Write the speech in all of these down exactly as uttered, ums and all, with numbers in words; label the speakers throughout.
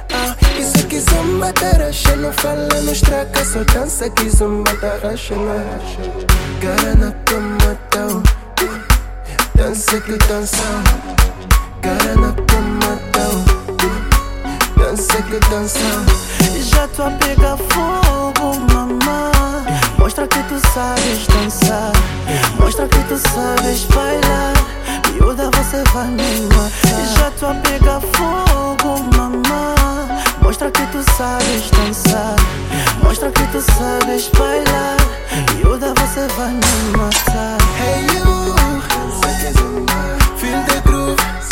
Speaker 1: ah. E se quiser matar a racha, não fala, não estraga, só dança. Quiser matar a racha, não cara na cama, tão dança que dança. Cara na cama, tão dança que dança.
Speaker 2: Já tô a pegar fogo, mamã. Mostra que tu sabes dançar, mostra que tu sabes bailar. Miúda, você vai me matar. Já tô a pegar fogo, mamã. Mostra que tu sabes dançar, mostra que tu sabes bailar. Miúda, você vai me matar.
Speaker 1: Hey you, feel the groove.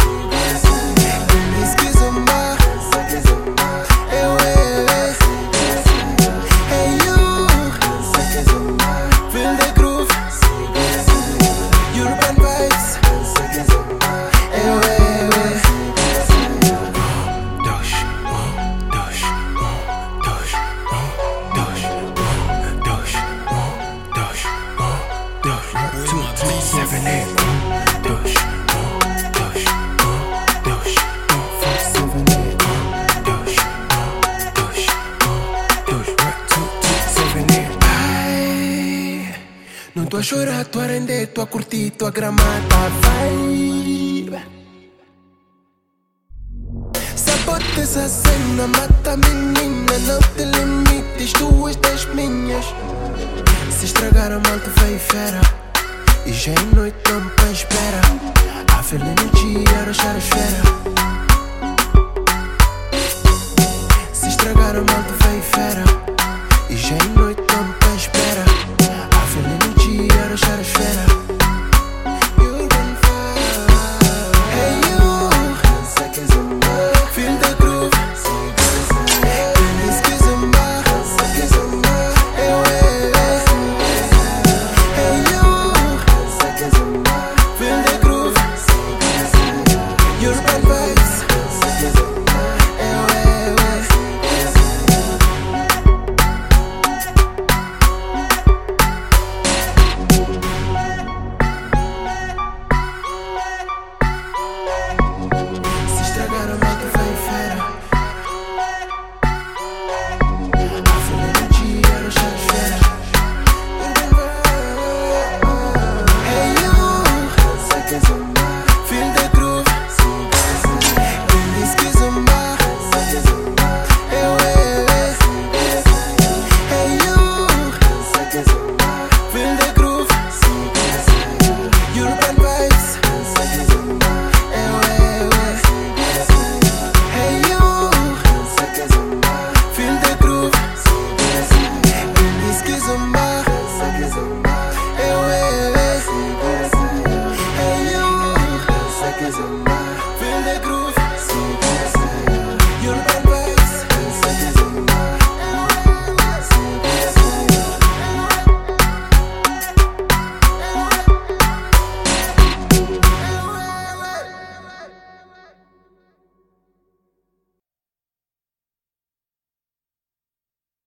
Speaker 1: Não tô a chorar, tô a render, tô a curtir, tô a gramar, tá vibe. Sabote essa cena, mata menina, não te limites, tu és das minhas. Se estragar a malta vai fera, e já é noite não pra espera. A felicidade era a esfera.